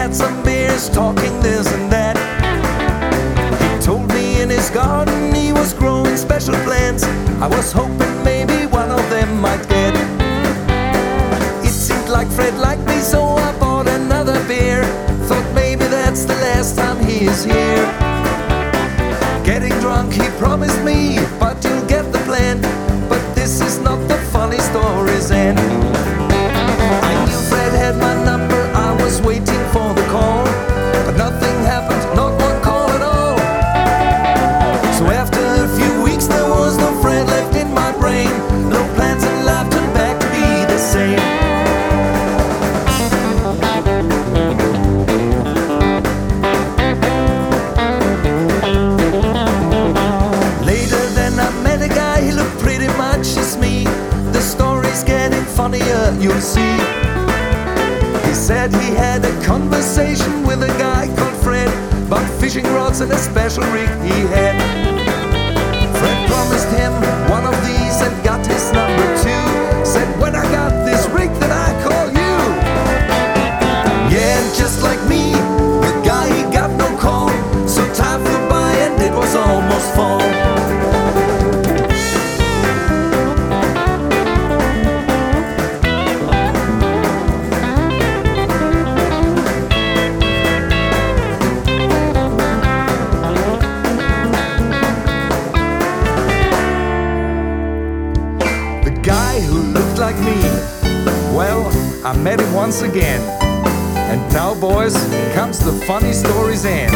had some beers, talking this and that. He told me in his garden he was growing special plants. I was hoping maybe one of them might get. It seemed like Fred liked me, so I bought another beer. Thought maybe that's the last time he is here. Getting drunk he promised me, but you'll get the plan. But this is not the funny story's end. I knew Fred had my number, I was waiting for the call, but nothing happened, not one call at all. So after a few weeks there was no Fred left in my brain. No plans in life turned back to be the same. Later then I met a guy, he looked pretty much as me. The story's getting funnier, you'll see. He said he had a conversation with a guy called Fred about fishing rods and a special rig he had. Fred promised him one of these and got his number too. Said, when I got this rig then I call you. Yeah, and just like me, the guy he got no call. So time flew by and it was almost fall. Like me, well, I met him once again. And now, boys, comes the funny story's end.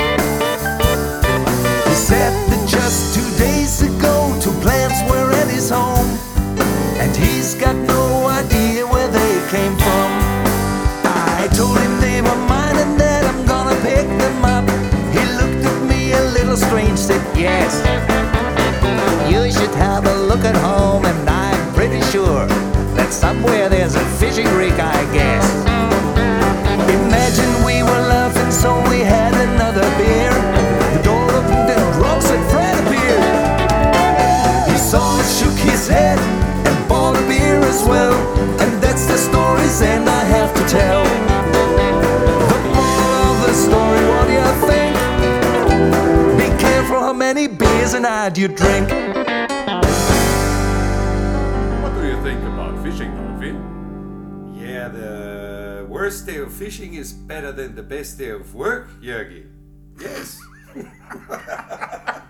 He said that just 2 days ago 2 plants were at his home, and he's got no idea where they came from. I told him they were mine and that I'm gonna pick them up. He looked at me a little strange, said yes, you should have a look at home, and I'm pretty sure that somewhere there's a fishing rig, I guess. Imagine we were laughing, so we had another beer. The door opened and Rob said Fred appeared. He saw us, shook his head, and bought a beer as well. And that's the story's end I have to tell. The moral of the story, what do you think? Be careful how many beers a night you drink. Think about fishing, Harvey? Yeah, the worst day of fishing is better than the best day of work, Jörgi. Yes.